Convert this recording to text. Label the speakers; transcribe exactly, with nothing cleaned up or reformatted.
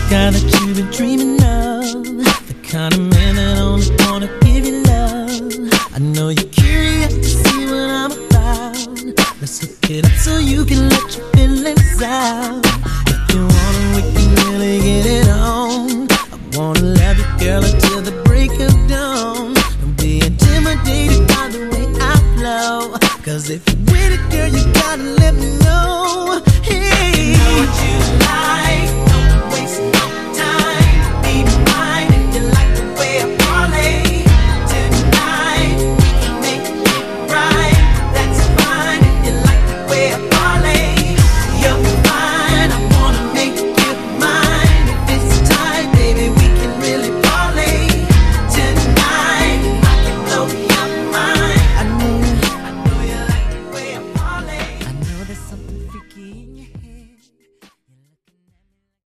Speaker 1: guy that you've been dreaming of, the kind of man that only wanna give you love. I know you're curious to see what I'm about. Let's hook it up so you can let your feelings out.